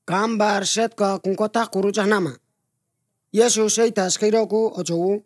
Gambar setka kung kota kurucah nama. Yesus eitas kairoku ojowu.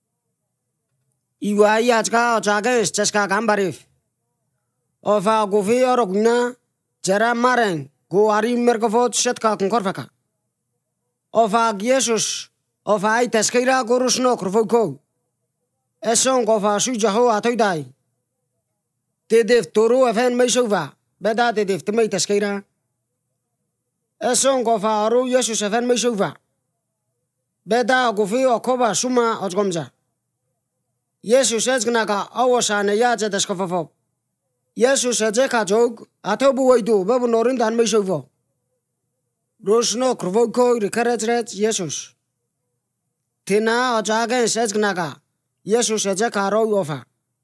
Iwa iachka ochages cheska gambarif. Ofa gufi orogna jara mareng gu ari merkofot setka kung korfaka. Ofa Yesus ofa eitas kaira gurusno kurfoko. Esong ofa sujaho atoidai. Tedef toro efen meisova. Beda tedef temeitas kaira. Esong ofa aru Yesus efen meisova. Beda gufi okoba suma ojgomja. Yesus ejgnaka awasane yaje deskofofop. Yesus ejeka jog atobu waidu babu norindan meisovo. Rusno kurvoko rikarejret Yesus. Tina ojagen ejgnaka Yesus ejeka ro ofa.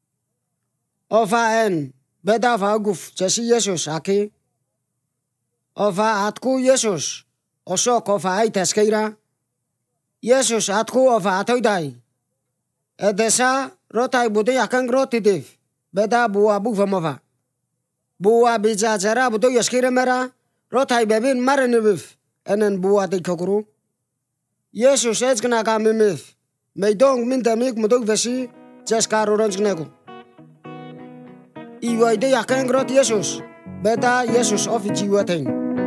Ofa en beda faguf jesi Yesus aki. Ofa atku Yesus osok ofa eitas keira. Yesus atku ofa atoidai. Edesa rotai budai akang rotidif. Beda bua bufamova. Bua bija jara budai yaskira mera. Rotai bebin marenibif. Enen bua tikokuru. Yesus ejgnaka mimif. Meidong mintamik mudok vesi. Jeska ruranjgnegu. Iwa ide akang rot Yesus. Beda Yesus ofi jiwa ting.